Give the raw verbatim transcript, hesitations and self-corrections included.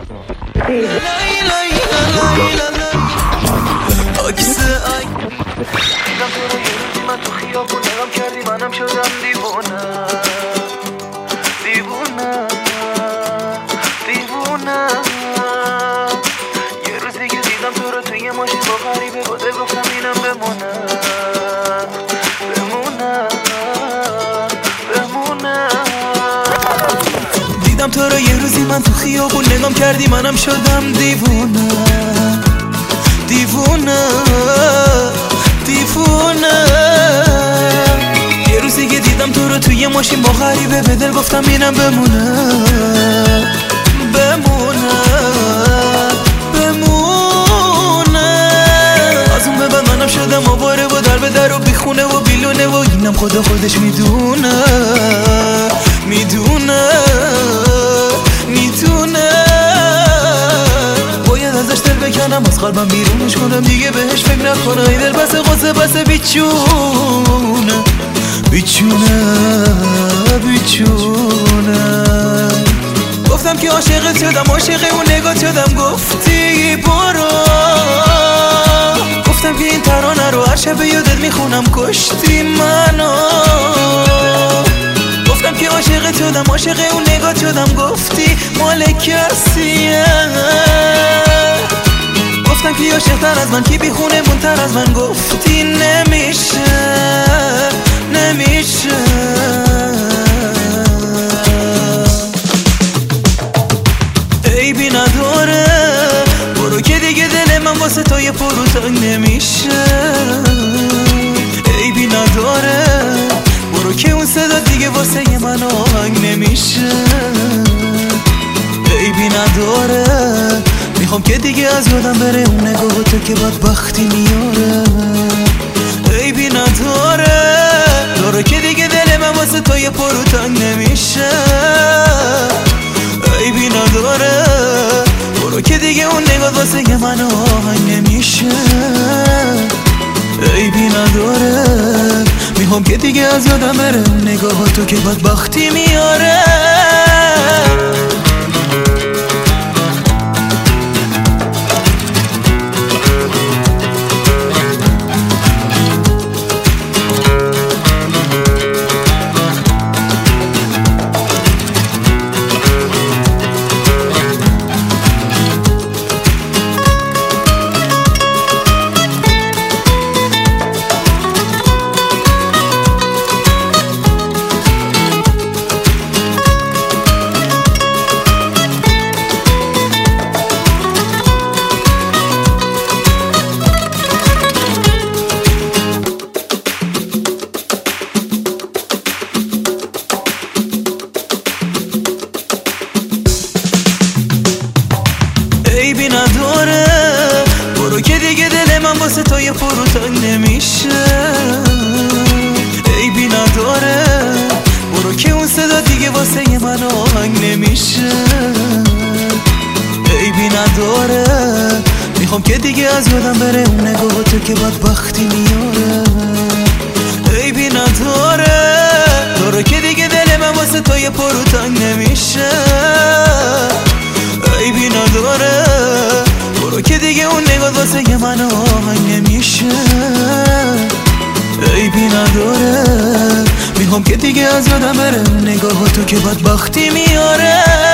من تو خیابون نگام کردی منم شدم دیوونه دیوونه دیوونه یه روز دیگه دیدم تو رو توی ماشین با غریبه با دل گفتم اینم بمونه بمونه بمونه دیدم تو رو یه روزی من تو خیابون نگام کردی منم شدم دیوونه دیوونه دیوونه یه روزی که دیدم تو رو توی ماشین با غریبه به دل گفتم اینم بمونه بمونه بمونه از اون به بعد منم شدم آواره و در به در و بیخونه و بیلونه و اینم خدا خودش میدونه میدونه میدونه باید ازش دل بکنم از قلبم بیرونش کنم دیگه بهش فکر نکنم این دل بسه قصه بسه بیچونه بیچونه بیچونه گفتم که عاشقت شدم عاشق اون نگات شدم گفتی برو گفتم که این ترانه رو هر شب یادت میخونم کشتی منو گفتم که عاشقت شدم عاشق اون نگات شدم گفتی مال کسیه گفتم که عاشق تر از من کی بیخونه منتر از من گفتی نمیشه نمیشه عیبی نداره برو که دیگه دل من واسه تو یه پرو تنگ نمیشه عیبی نداره برو که اون صدا دیگه واسه یه من آهنگ نمیشه عیبی نداره میخوام که دیگه از یادم بره اون نگاه تو که بدبختی میاره عیبی نداره داره که دیگه دل من واسه تو یه پرو تنگ نمیشه عیبی نداره برو که دیگه اون نگاه واسه یه من آهنگ نمیشه عیبی نداره میخوام که دیگه از یادم بره اون نگاه تو که بدبختی میاره عیبی نداره برو که دیگه دل من واسه تو یه پرو تنگ نمیشه عیبی نداره برو که اون صدا دیگه واسه یه من آهنگ نمیشه عیبی نداره میخوام که دیگه از یادم بره اون نگاه تو که بدبختی میاره عیبی نداره داره که دیگه دل من واسه تو یه پرو تنگ نمیشه عیبی نداره برو که دیگه اون نگاه واسه یه من آهنگ نمیشه عیبی نداره میخوام که دیگه از یادم بره نگاه تو که بدبختی میاره